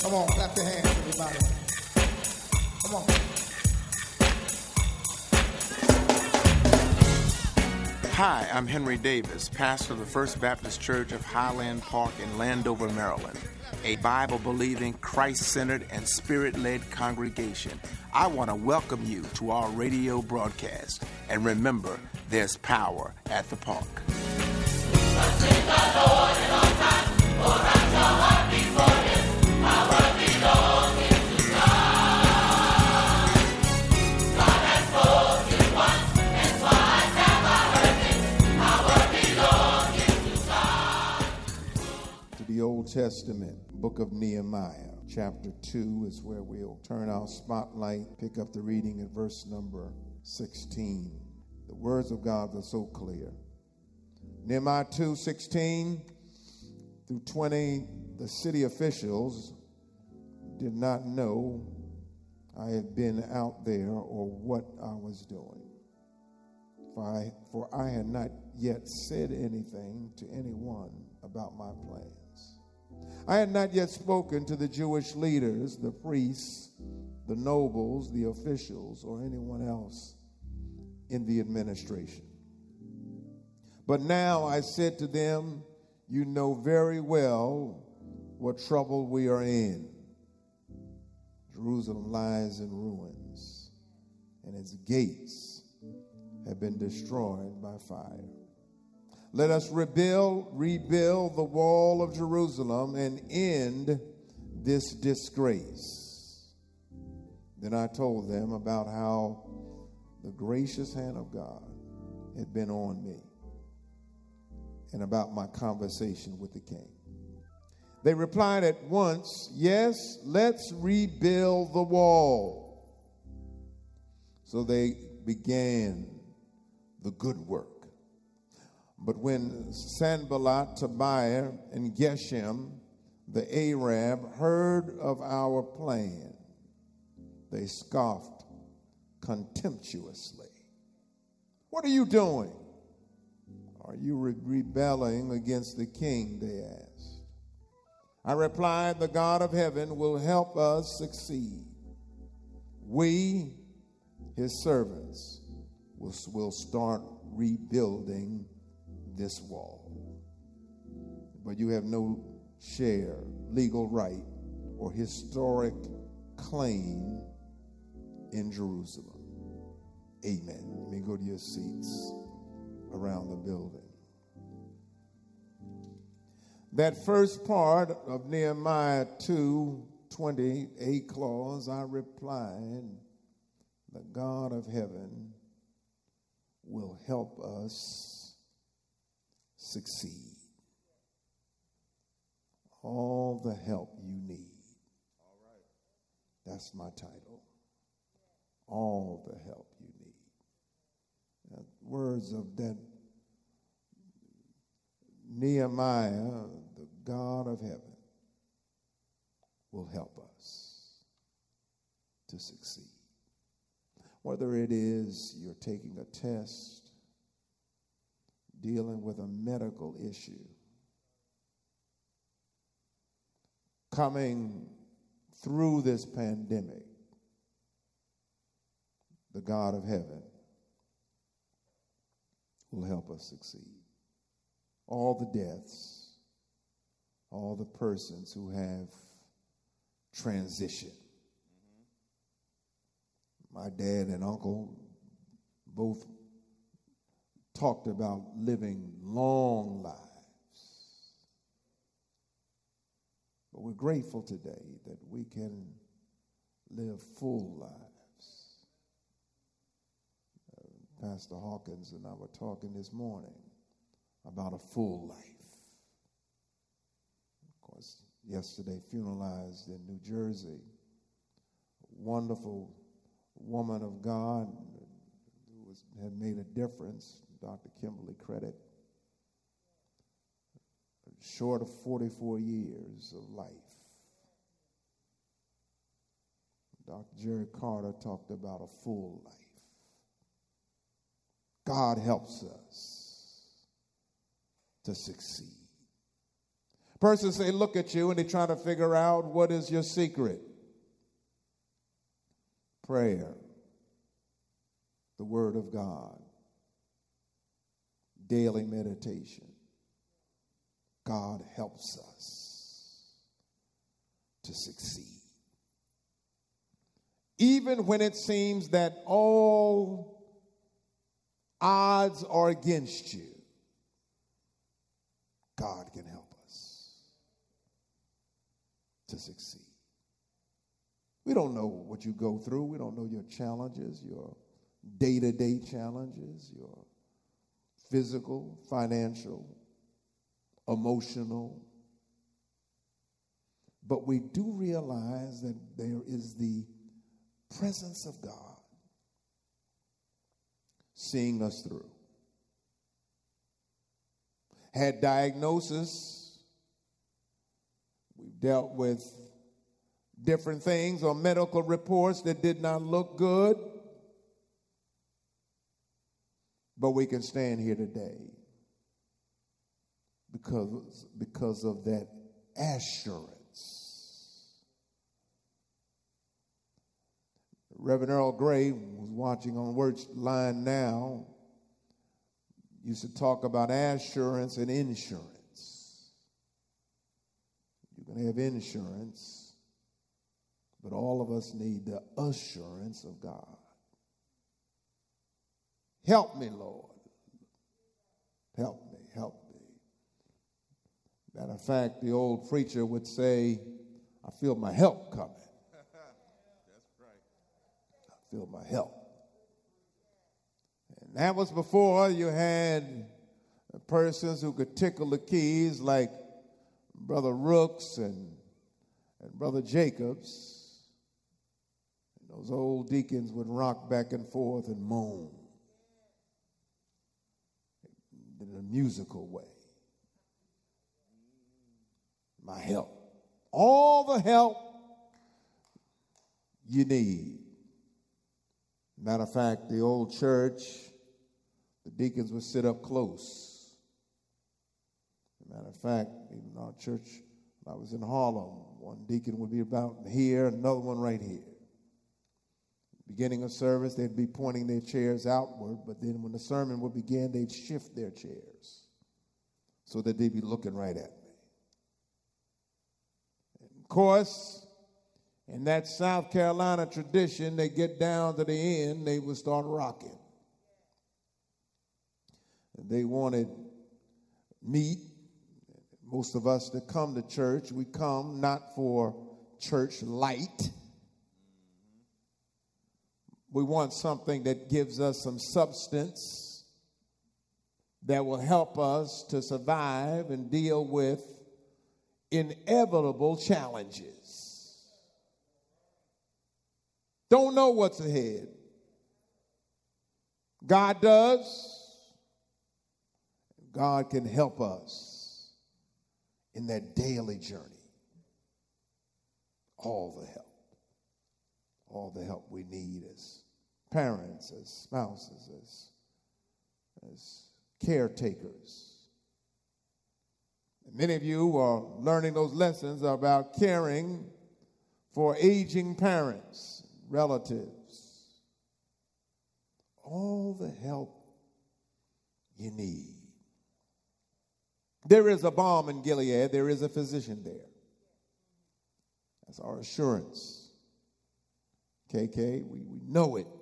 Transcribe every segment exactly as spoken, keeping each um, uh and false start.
Come on, clap your hands, everybody. Come on. Hi, I'm Henry Davis, pastor of the First Baptist Church of Highland Park in Landover, Maryland, a Bible-believing, Christ-centered, and Spirit-led congregation. I want to welcome you to our radio broadcast. And remember, there's power at the park. The Old Testament, book of Nehemiah, chapter two is where we'll turn our spotlight, pick up the reading at verse number sixteen. The words of God are so clear. Nehemiah two, sixteen through twenty, the city officials did not know I had been out there or what I was doing. For I, for I had not yet said anything to anyone about my plans. I had not yet spoken to the Jewish leaders, the priests, the nobles, the officials, or anyone else in the administration. But now I said to them, you know very well what trouble we are in. Jerusalem lies in ruins, and its gates have been destroyed by fire. Let us rebuild, rebuild the wall of Jerusalem and end this disgrace. Then I told them about how the gracious hand of God had been on me and about my conversation with the king. They replied at once, yes, let's rebuild the wall. So they began the good work. But when Sanballat, Tobiah, and Geshem, the Arab, heard of our plan, they scoffed contemptuously. What are you doing? Are you re- rebelling against the king? They asked. I replied, the God of heaven will help us succeed. We, his servants, will, will start rebuilding this wall. But you have no share, legal right, or historic claim in Jerusalem. Amen. Let me go to your seats around the building. That first part of Nehemiah two twenty-eight clause, I replied, the God of heaven will help us succeed. All the help you need. All right. That's my title. All the help you need. Now, words of that Nehemiah, the God of heaven, will help us to succeed. Whether it is you're taking a test, dealing with a medical issue, coming through this pandemic, the God of heaven will help us succeed. All the deaths, all the persons who have transitioned. My dad and uncle both talked about living long lives. But we're grateful today that we can live full lives. Uh, Pastor Hawkins and I were talking this morning about a full life. Of course, yesterday funeralized in New Jersey, a wonderful woman of God who was, had made a difference, Doctor Kimberly Credit, short of forty-four years of life. Doctor Jerry Carter talked about a full life. God helps us to succeed. person say, look at you, and they try to figure out what is your secret. Prayer, the Word of God, daily meditation. God helps us to succeed. Even when it seems that all odds are against you, God can help us to succeed. We don't know what you go through. We don't know your challenges, your day-to-day challenges, your physical, financial, emotional. But we do realize that there is the presence of God seeing us through. Had diagnosis, we've dealt with different things or medical reports that did not look good, but we can stand here today because, because of that assurance. Reverend Earl Gray, who's watching on Word Line now, used to talk about assurance and insurance. You can have insurance, but all of us need the assurance of God. Help me, Lord. Help me, help me. Matter of fact, the old preacher would say, I feel my help coming. Feel my help. And that was before you had persons who could tickle the keys like Brother Rooks and, and Brother Jacobs. And those old deacons would rock back and forth and moan in a musical way. My help. All the help you need. Matter of fact, the old church, the deacons would sit up close. Matter of fact, even our church, when I was in Harlem, one deacon would be about here, another one right here. Beginning of service, they'd be pointing their chairs outward, but then when the sermon would begin, they'd shift their chairs so that they'd be looking right at me. And of course, in that South Carolina tradition, they get down to the end, they would start rocking. They wanted meat. Most of us that come to church, we come not for church light. We want something that gives us some substance that will help us to survive and deal with inevitable challenges. Don't know what's ahead. God does. God can help us in that daily journey. All the help. All the help we need as parents, as spouses, as, as caretakers. And many of you are learning those lessons about caring for aging parents, relatives, all the help you need. There is a balm in Gilead. There is a physician there. That's our assurance. K K, we, we know it.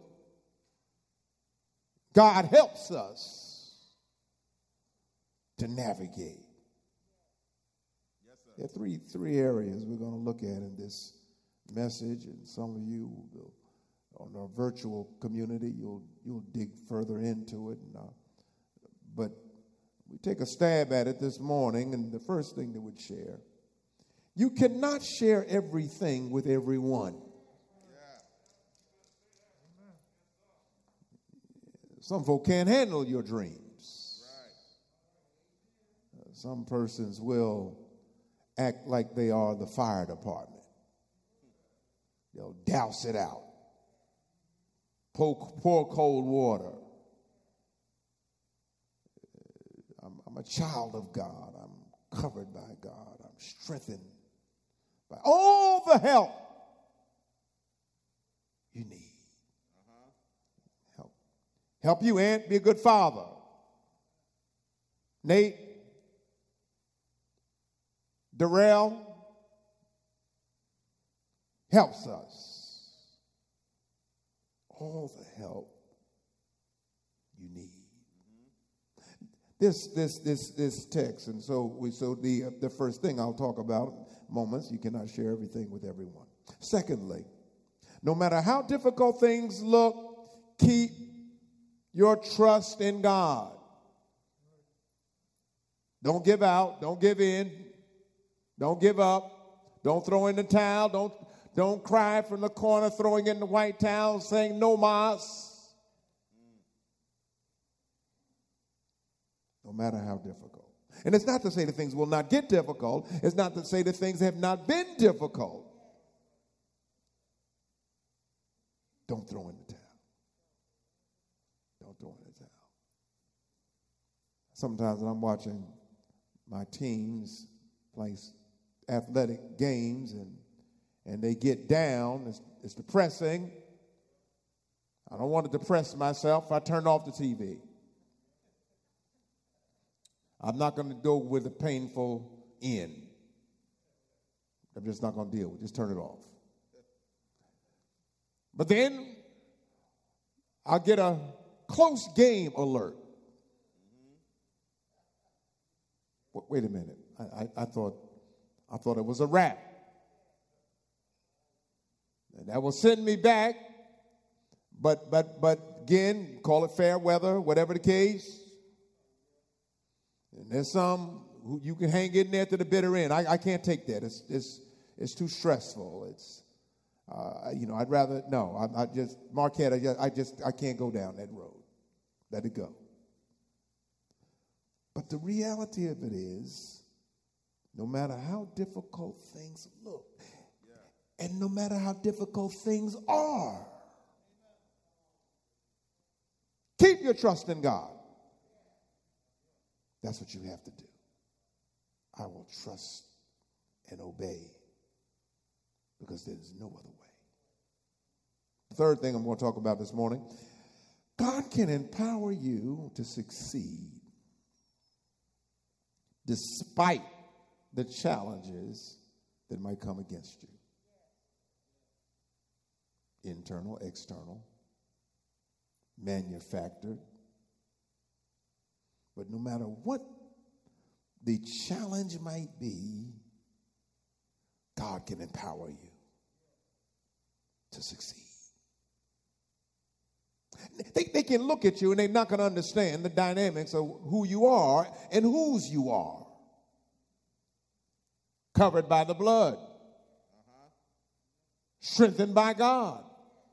God helps us to navigate. Yes, sir. There are three, three areas we're going to look at in this message, and some of you will, on our virtual community, you'll you'll dig further into it. And, uh, but we take a stab at it this morning, and the first thing that we'd share: you cannot share everything with everyone. Some folk can't handle your dreams. Uh, some persons will act like they are the fire department. They'll douse it out. Pour, pour cold water. I'm, I'm a child of God. I'm covered by God. I'm strengthened by all the help you need. Uh-huh. Help. Help you, Aunt, be a good father. Nate, Darrell helps us. All the help you need. Mm-hmm. This this this this text, and so we so the uh, the first thing I'll talk about moments. You cannot share everything with everyone. Secondly, no matter how difficult things look, keep your trust in God. Don't give out. Don't give in. Don't give up. Don't throw in the towel. Don't, don't cry from the corner throwing in the white towel saying no mas. No matter how difficult. And it's not to say that things will not get difficult. It's not to say that things have not been difficult. Don't throw in the towel. Don't throw in the towel. Sometimes when I'm watching my teams play athletic games and and they get down, it's, it's depressing. I don't want to depress myself. I turn off the T V. I'm not going to go with a painful end. I'm just not going to deal with it. Just turn it off. But then I'll get a close game alert. Wait a minute. I, I, I thought I thought it was a wrap. And that will send me back. But but but again, call it fair weather, whatever the case. And there's some who you can hang in there to the bitter end. I, I can't take that. It's it's it's too stressful. It's uh, you know, I'd rather no. I, I just Marquette. I just, I just I can't go down that road. Let it go. But the reality of it is, no matter how difficult things look, yeah. and no matter how difficult things are, keep your trust in God. That's what you have to do. I will trust and obey because there is no other way. The third thing I'm going to talk about this morning, God can empower you to succeed despite the challenges that might come against you. Internal, external, manufactured. But no matter what the challenge might be, God can empower you to succeed. They, they can look at you and they're not going to understand the dynamics of who you are and whose you are. Covered by the blood. Uh-huh. Strengthened by God.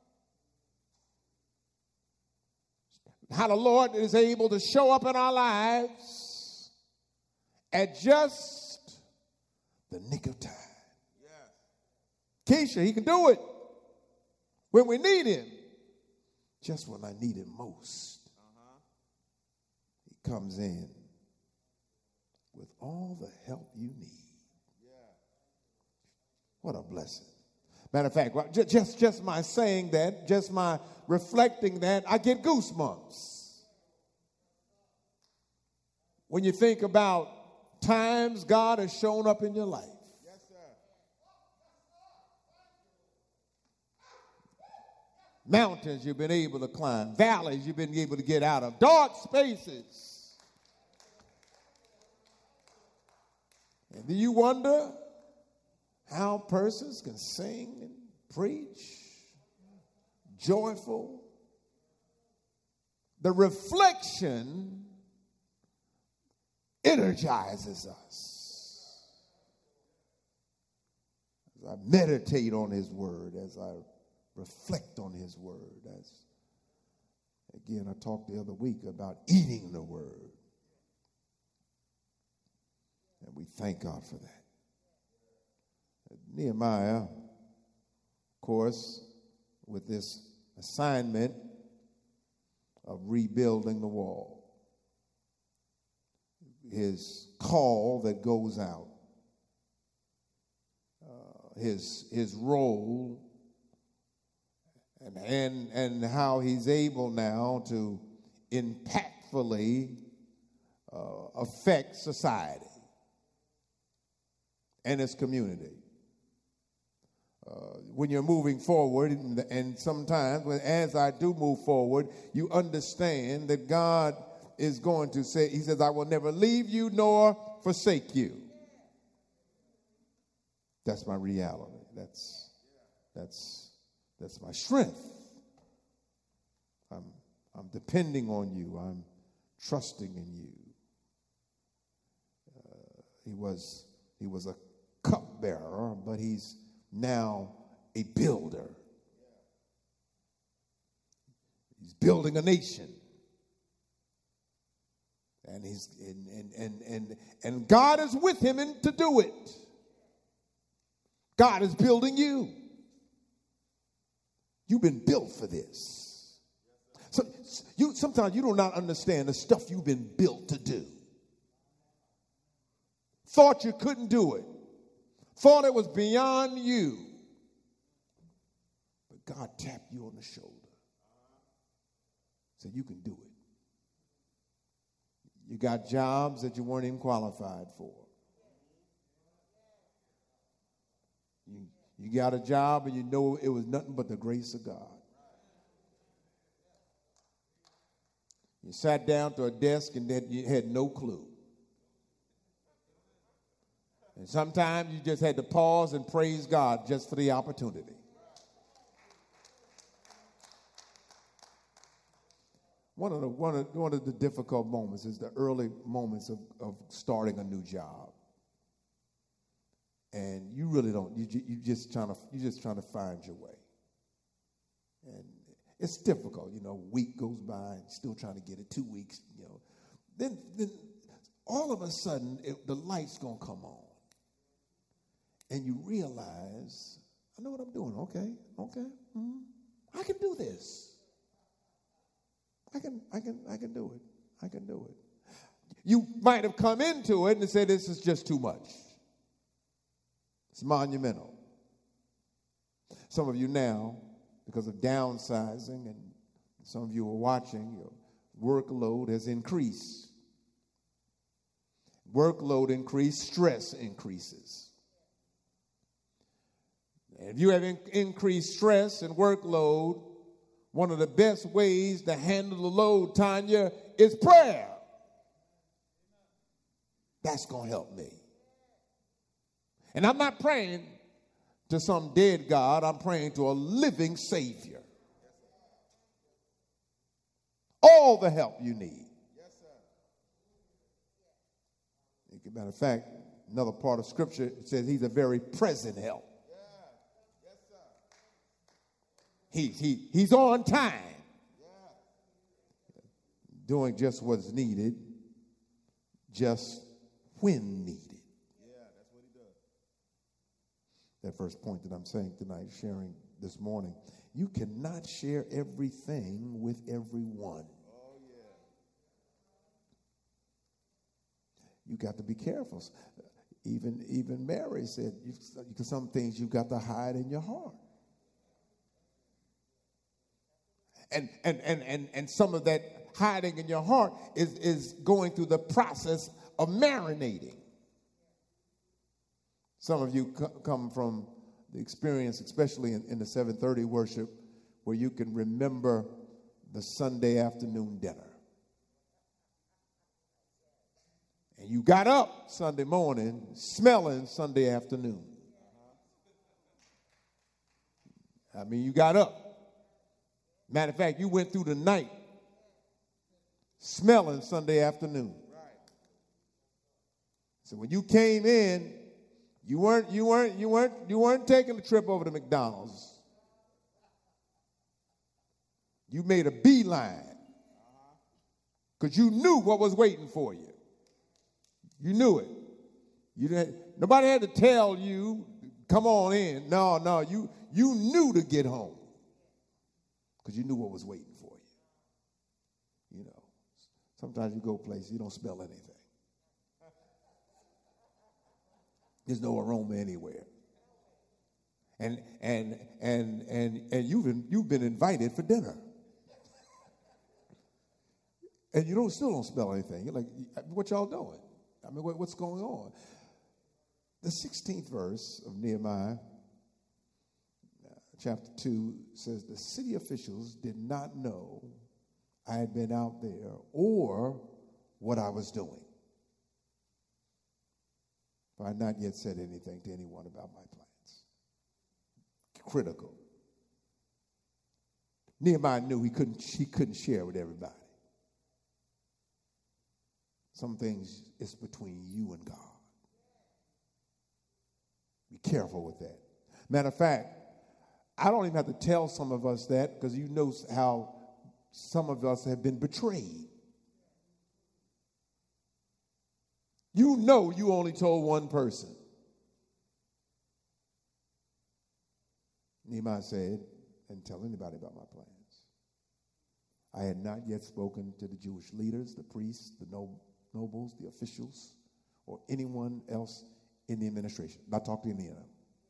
How the Lord is able to show up in our lives at just the nick of time. Yeah. Keisha, he can do it when we need him. Just when I need him most, uh-huh. he comes in with all the help you need. Yeah. What a blessing. Matter of fact, just, just my saying that, just my reflecting that, I get goosebumps. When you think about times God has shown up in your life. Mountains you've been able to climb. Valleys you've been able to get out of. Dark spaces. And do you wonder how persons can sing and preach? Joyful. The reflection energizes us. As I meditate on his word, as I reflect on his word. As again, I talked the other week about eating the word. And we thank God for that. Nehemiah, of course, with this assignment of rebuilding the wall. his call that goes out, uh, his his role, and, and and how he's able now to impactfully uh, affect society and its community. Uh, when you're moving forward, and, and sometimes when, as I do move forward, you understand that God is going to say, he says, I will never leave you nor forsake you. That's my reality. That's, that's, that's my strength. I'm, I'm depending on you. I'm trusting in you. Uh, he was, he was a cupbearer, but he's now a builder. He's building a nation. And he's and and and and, and God is with him in, to do it. God is building you. You've been built for this. So you sometimes you do not understand the stuff you've been built to do. Thought you couldn't do it. Thought it was beyond you. But God tapped you on the shoulder. Said you can do it. You got jobs that you weren't even qualified for. You, you got a job and you know it was nothing but the grace of God. You sat down to a desk and then you had no clue. And sometimes you just had to pause and praise God just for the opportunity. One of the one of, one of the difficult moments is the early moments of, of starting a new job. And you really don't, you, you just trying to you just trying to find your way. And it's difficult, you know, a week goes by, and still trying to get it, two weeks, you know. Then then all of a sudden it, the light's gonna come on. And you realize, I know what I'm doing. Okay, okay, mm-hmm. I can do this. I can, I can, I can do it. I can do it. You might have come into it and said, this is just too much. It's monumental. Some of you now, because of downsizing, and some of you are watching, your workload has increased. Workload increased, stress increases. And if you have in- increased stress and workload, one of the best ways to handle the load, Tanya, is prayer. That's going to help me. And I'm not praying to some dead God. I'm praying to a living Savior. All the help you need. Yes, sir. As a matter of fact, another part of Scripture says he's a very present help. He, he, he's on time, yeah. Doing just what's needed, just when needed. Yeah, that's what he does. That first point that I'm saying tonight, sharing this morning, you cannot share everything with everyone. Oh, yeah. You got to be careful. Even, even Mary said, you, some things you've got to hide in your heart. And, and, and, and, and some of that hiding in your heart is, is going through the process of marinating. Some of you co- come from the experience, especially in, in the seven thirty worship, where you can remember the Sunday afternoon dinner. And you got up Sunday morning smelling Sunday afternoon. I mean, you got up. Matter of fact, you went through the night smelling Sunday afternoon. Right. So when you came in, you weren't you weren't you weren't you weren't taking the trip over to McDonald's. You made a beeline because you knew what was waiting for you. You knew it. You didn't. Nobody had to tell you, "Come on in." No, no. You you knew to get home. Because you knew what was waiting for you. You know, sometimes you go places, you don't smell anything. There's no aroma anywhere. And and and and and you've been, you've been invited for dinner. And you don't still don't smell anything. You're like, what y'all doing? I mean, what, what's going on? The sixteenth verse of Nehemiah chapter two says, the city officials did not know I had been out there or what I was doing. For I had not yet said anything to anyone about my plans. Critical. Nehemiah knew he couldn't, he couldn't share with everybody. Some things is between you and God. Be careful with that. Matter of fact, I don't even have to tell some of us that, because you know how some of us have been betrayed. You know you only told one person. Nehemiah said, and tell anybody about my plans. I had not yet spoken to the Jewish leaders, the priests, the no, nobles, the officials, or anyone else in the administration. Not talk to any of them.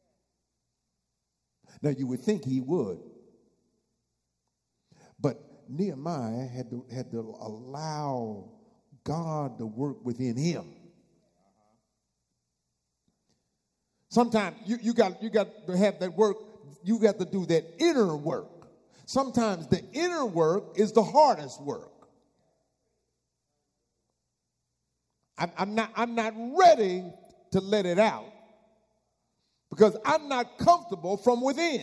Now, you would think he would. But Nehemiah had to, had to allow God to work within him. Sometimes you, you got you got to have that work. You got to do that inner work. Sometimes the inner work is the hardest work. I'm, I'm not I'm not ready to let it out because I'm not comfortable from within.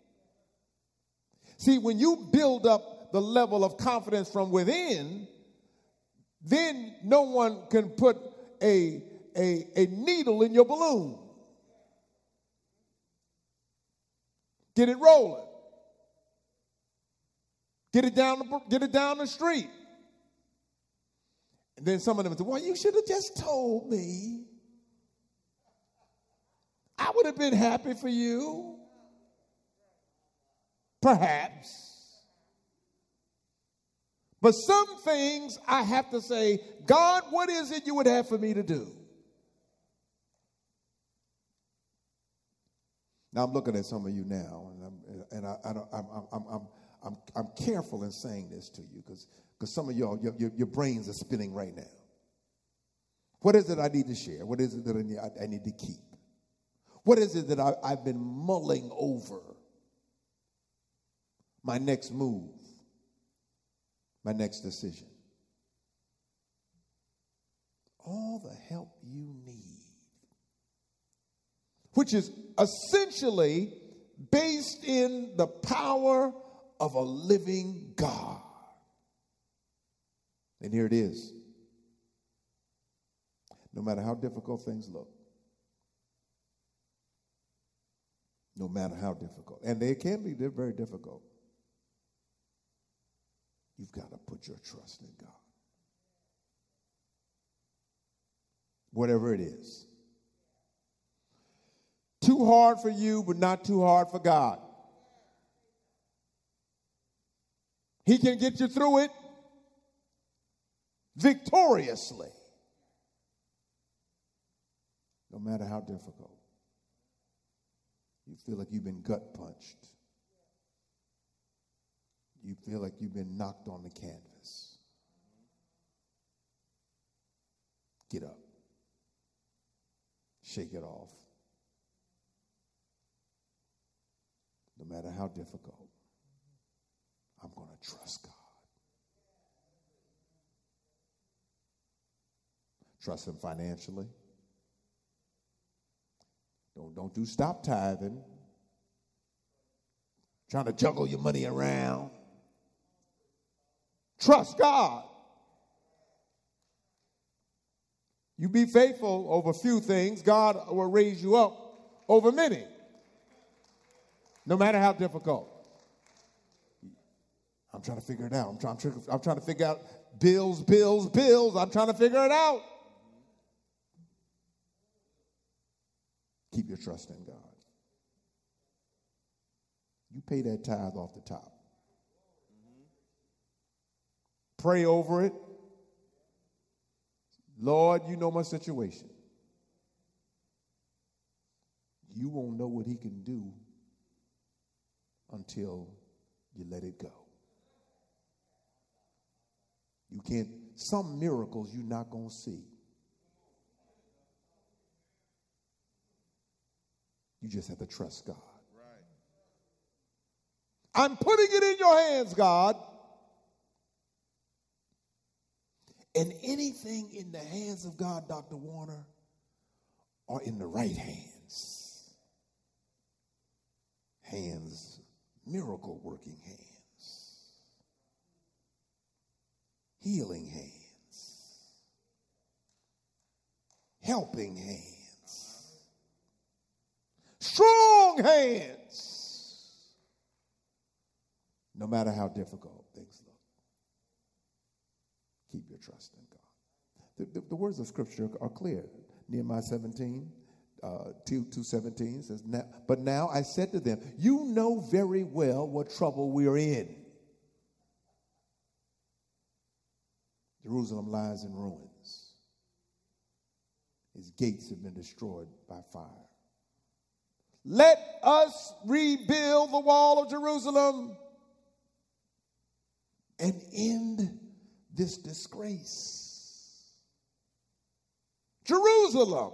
See, when you build up the level of confidence from within, then no one can put a, a, a needle in your balloon. Get it rolling. Get it down the, get it down the street. And then some of them say, well, you should have just told me. I would have been happy for you. Perhaps. But some things I have to say, God, what is it you would have for me to do? Now I'm looking at some of you now, and I'm and I, I don't, I'm, I'm I'm I'm I'm careful in saying this to you because because some of y'all your, your your brains are spinning right now. What is it I need to share? What is it that I need, I, I need to keep? What is it that I, I've been mulling over? My next move, my next decision. All the help you need, which is essentially based in the power of a living God. And here it is. No matter how difficult things look, no matter how difficult, and they can be, they're very difficult, you've got to put your trust in God. Whatever it is. Too hard for you, but not too hard for God. He can get you through it victoriously. No matter how difficult. You feel like you've been gut punched. You feel like you've been knocked on the canvas. Get up. Shake it off. No matter how difficult, I'm going to trust God. Trust Him financially. Don't, don't do stop tithing. Trying to juggle your money around. Trust God. You be faithful over few things, God will raise you up over many. No matter how difficult. I'm trying to figure it out. I'm trying, I'm trying to figure out bills, bills, bills. I'm trying to figure it out. Keep your trust in God. You pay that tithe off the top. Pray over it. Lord, you know my situation. you won't know what he can do until you let it go. You can't, some miracles you're not going to see. You just have to trust God. Right. I'm putting it in your hands, God. And anything in the hands of God, Doctor Warner, are in the right hands. Hands, miracle working hands. Healing hands. Helping hands. Strong hands. No matter how difficult things look. Keep your trust in God. The, the, the words of Scripture are clear. Nehemiah seventeen, uh, two, two seventeen says, now, but now I said to them, you know very well what trouble we are in. Jerusalem lies in ruins. Its gates have been destroyed by fire. Let us rebuild the wall of Jerusalem and end this disgrace. Jerusalem,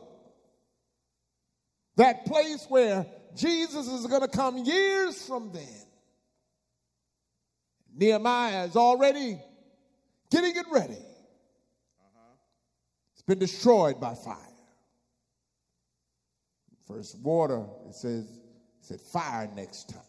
that place where Jesus is going to come years from then. Nehemiah is already getting it ready. Uh-huh. It's been destroyed by fire. First water, it says, it said fire next time.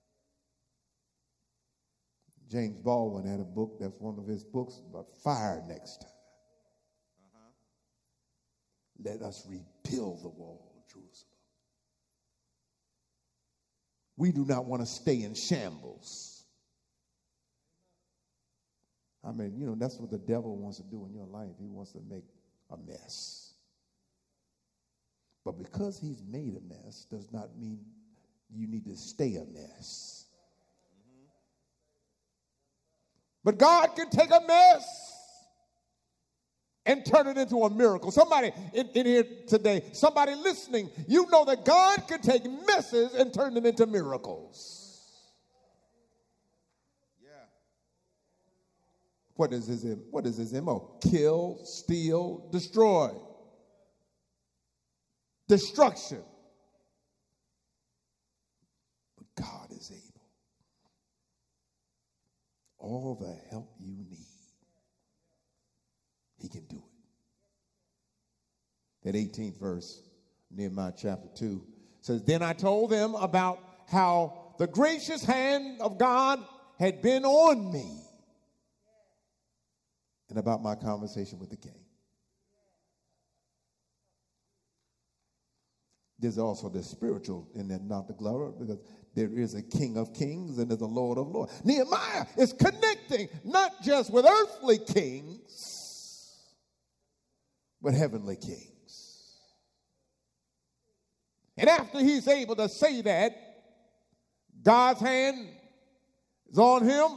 James Baldwin had a book, that's one of his books, about fire next time. Uh-huh. Let us rebuild the wall of Jerusalem. We do not want to stay in shambles. I mean, you know, that's what the devil wants to do in your life. He wants to make a mess. But because he's made a mess does not mean you need to stay a mess. Mm-hmm. But God can take a mess and turn it into a miracle. Somebody in, in here today, somebody listening, you know that God can take messes and turn them into miracles. Yeah. What is his, what is his M O? Kill, steal, destroy. Destruction. But God is able. All the help you need, he can do it. That eighteenth verse, Nehemiah chapter two, says, then I told them about how the gracious hand of God had been on me and about my conversation with the king. There's also the spiritual in that, not the glory, because there is a King of kings and there's a Lord of lords. Nehemiah is connecting not just with earthly kings, but heavenly kings. And after he's able to say that, God's hand is on him,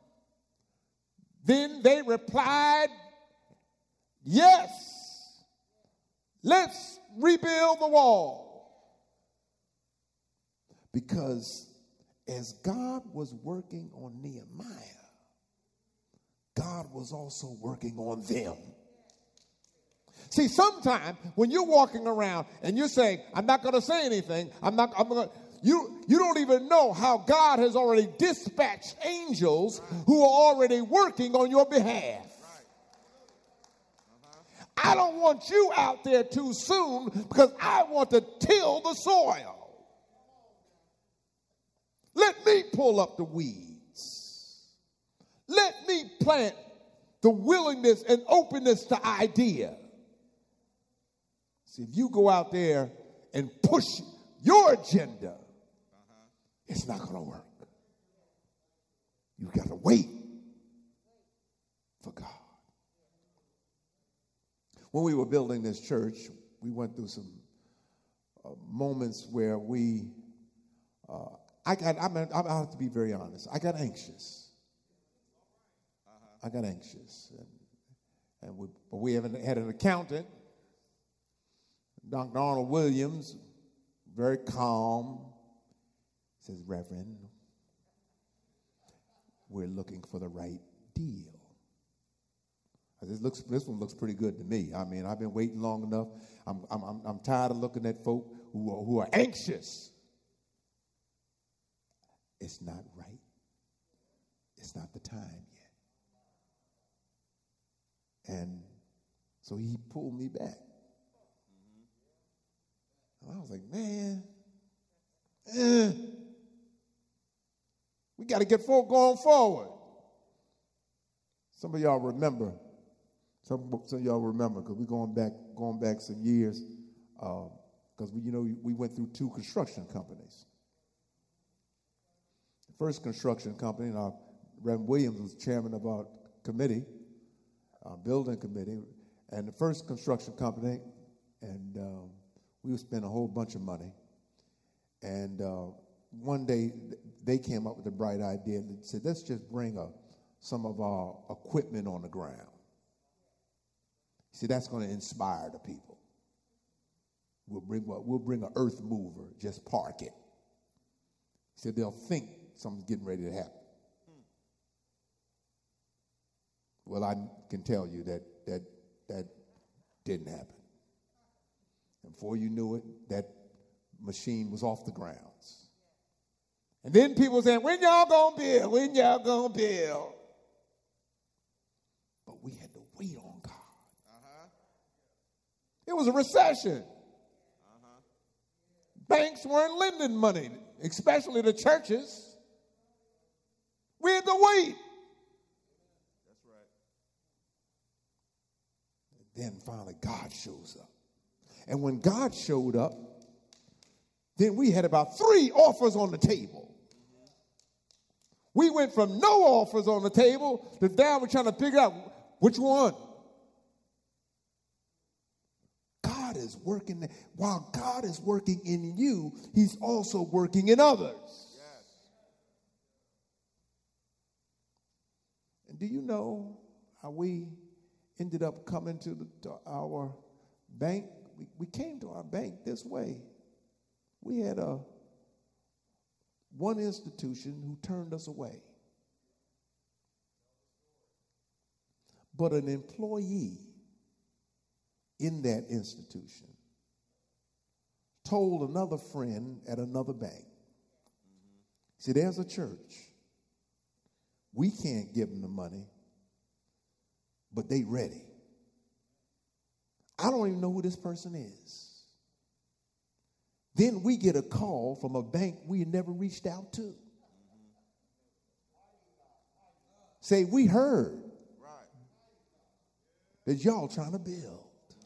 then they replied, yes, let's rebuild the wall. Because as God was working on Nehemiah, God was also working on them. See, sometimes when you're walking around and you're saying, I'm not going to say anything, I'm not, I'm going to, you, you don't even know how God has already dispatched angels who are already working on your behalf. I don't want you out there too soon because I want to till the soil. Let me pull up the weeds. Let me plant the willingness and openness to idea. See, if you go out there and push your agenda, uh-huh. it's not going to work. You've got to wait for God. When we were building this church, we went through some uh, moments where we, uh, I got, I mean, I have to be very honest, I got anxious. Uh-huh. I got anxious. And, and we, but we haven't had an accountant, Doctor Arnold Williams, very calm. He says, Reverend, we're looking for the right deal. This looks. This one looks pretty good to me. I mean, I've been waiting long enough. I'm, I'm, I'm, I'm tired of looking at folk who are, who are anxious. It's not right. It's not the time yet. And so he pulled me back. And I was like, man, eh, we got to get folk going forward. Some of y'all remember. Some, some of y'all remember because we're going back, going back some years. Because uh, we, you know, we went through two construction companies. The first construction company, and our Reverend Williams was chairman of our committee, our building committee, and the first construction company, and um, we would spend a whole bunch of money. And uh, one day they came up with a bright idea and said, let's just bring a, some of our equipment on the ground. See, that's going to inspire the people. We'll bring what? We'll bring an earth mover, just park it. He said they'll think something's getting ready to happen. Hmm. Well, I can tell you that that that didn't happen. And before you knew it, that machine was off the grounds. And then people saying, when y'all gonna build? When y'all gonna build? But we had to wait on God. Uh-huh. It was a recession. Uh-huh. Banks weren't lending money, especially the churches. We had to wait. That's right. And then finally God shows up. And when God showed up, then we had about three offers on the table. Mm-hmm. We went from no offers on the table to now we're trying to figure out which one. God is working. While God is working in you, he's also working in others. Yes. And do you know how we ended up coming to, the, to our bank? We, we came to our bank this way. We had a one institution who turned us away. But an employee in that institution told another friend at another bank, see, there's a church. We can't give them the money, but they ready. I don't even know who this person is. Then we get a call from a bank we never reached out to. Say, we heard that y'all trying to build.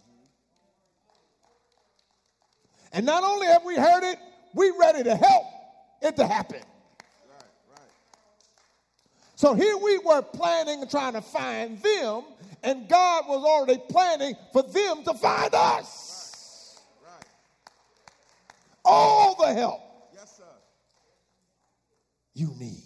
And not only have we heard it, we ready to help it to happen. Right, right. So here we were planning and trying to find them, and God was already planning for them to find us. Right, right. All the help Yes, sir. you need.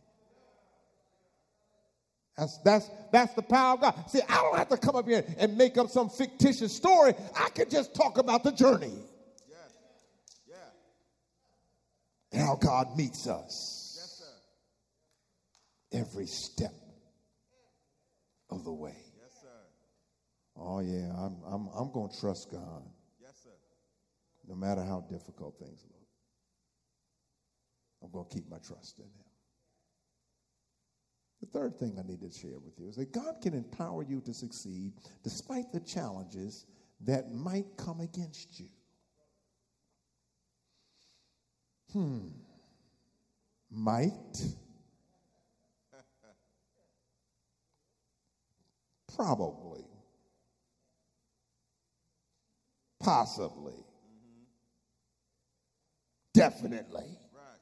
That's, that's, that's the power of God. See, I don't have to come up here and make up some fictitious story. I can just talk about the journey. Yes. Yeah. And how God meets us. Yes, sir. Every step of the way. Yes, sir. Oh, yeah, I'm, I'm, I'm going to trust God. Yes, sir. No matter how difficult things look. I'm going to keep my trust in him. The third thing I need to share with you is that God can empower you to succeed despite the challenges that might come against you. Hmm. Might. Probably. Possibly. Mm-hmm. Definitely.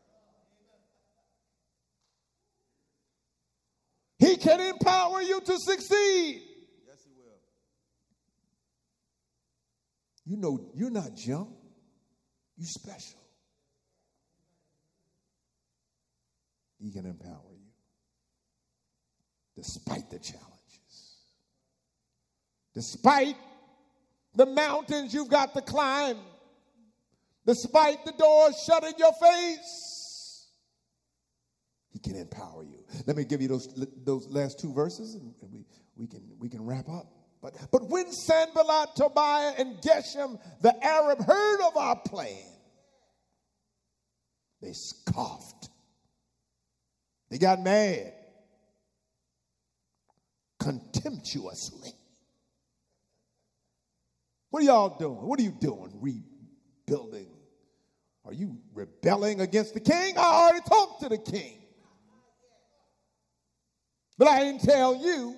He can empower you to succeed. Yes, he will. You know, you're not junk. You're special. He can empower you despite the challenges. Despite the mountains you've got to climb. Despite the doors shut in your face, he can empower you. Let me give you those, those last two verses, and we, we, can, we can wrap up. But, but when Sanballat, Tobiah, and Geshem, the Arab, heard of our plan, they scoffed. They got mad. Contemptuously. What are y'all doing? What are you doing? Rebuilding? Are you rebelling against the king? I already talked to the king. But I didn't tell you.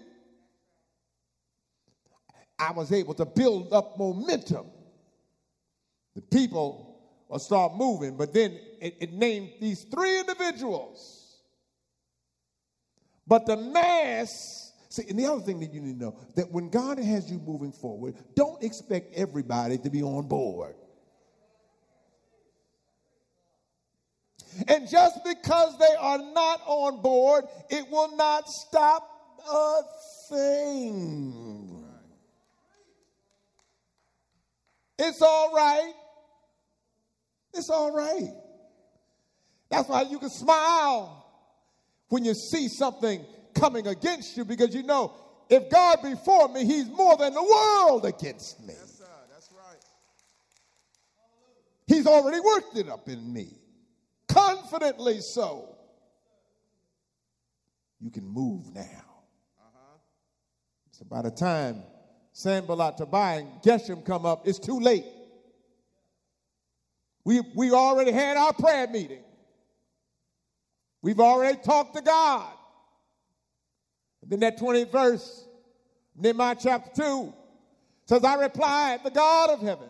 I was able to build up momentum. The people will start moving, but then it, it named these three individuals. But the mass, see, and the other thing that you need to know, that when God has you moving forward, don't expect everybody to be on board. And just because they are not on board, it will not stop a thing. It's all right. It's all right. That's why you can smile when you see something coming against you, because you know, if God be for me, he's more than the world against me. Yes, sir. That's right. He's already worked it up in me. Confidently so. You can move now. Uh-huh. So by the time Sanballat, Tobiah, and Geshem come up, it's too late. We, we already had our prayer meeting. We've already talked to God. And then that twentieth verse, Nehemiah chapter two, says, I replied, the God of heaven.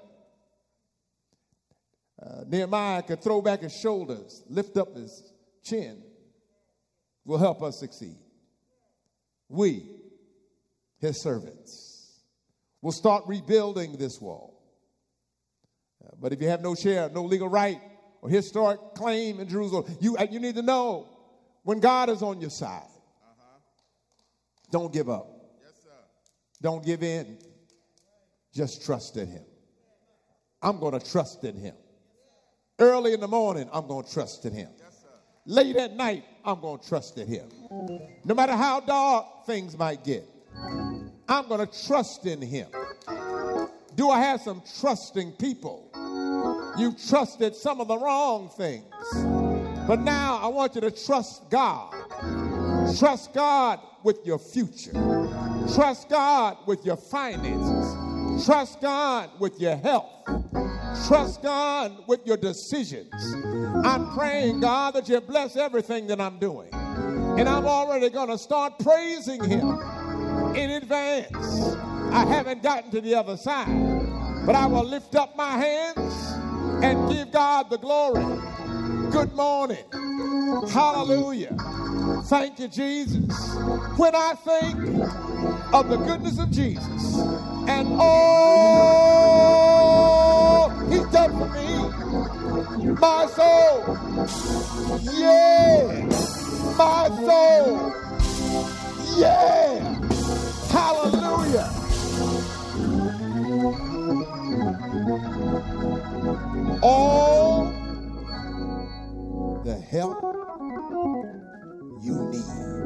Uh, Nehemiah could throw back his shoulders, lift up his chin, will help us succeed. We, his servants, will start rebuilding this wall. Uh, but if you have no share, no legal right or historic claim in Jerusalem, you, you need to know when God is on your side, uh-huh. Don't give up. Yes, sir. Don't give in. Just trust in him. I'm going to trust in him. Early in the morning, I'm going to trust in him. Yes, sir. Late at night, I'm going to trust in him. No matter how dark things might get, I'm going to trust in him. Do I have some trusting people? You've trusted some of the wrong things. But now I want you to trust God. Trust God with your future. Trust God with your finances. Trust God with your health. Trust God with your decisions. I'm praying, God, that you bless everything that I'm doing. And I'm already going to start praising him in advance. I haven't gotten to the other side, but I will lift up my hands and give God the glory. Good morning. Hallelujah. Thank you, Jesus. When I think of the goodness of Jesus and all he's done for me, my soul, yeah, my soul, yeah, hallelujah. All the help you need.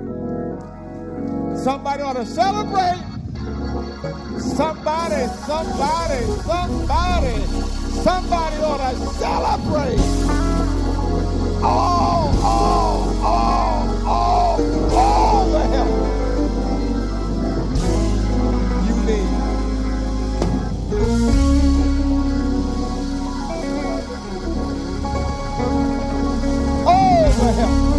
Somebody ought to celebrate. Somebody, somebody, somebody, somebody ought to celebrate. All, all, all, all, all the help you need. All the help.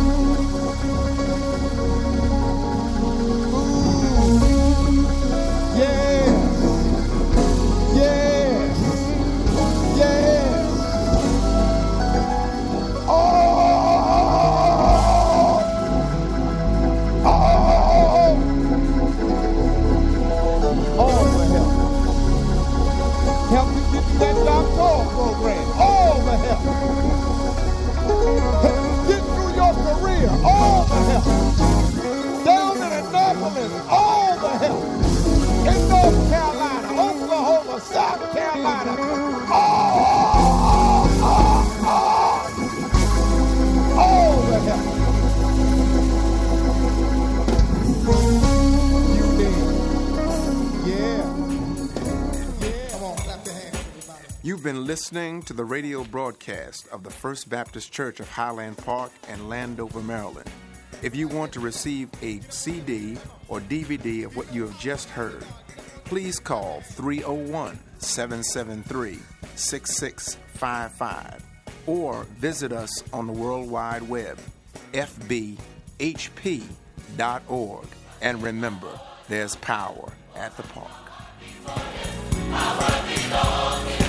You did. Yeah. Come on, clap your hands, everybody. You've been listening to the radio broadcast of the First Baptist Church of Highland Park and Landover, Maryland. If you want to receive a C D or D V D of what you have just heard, please call three oh one, seven seven three, six six five five or visit us on the World Wide Web, f b h p dot org. And remember, there's power at the park.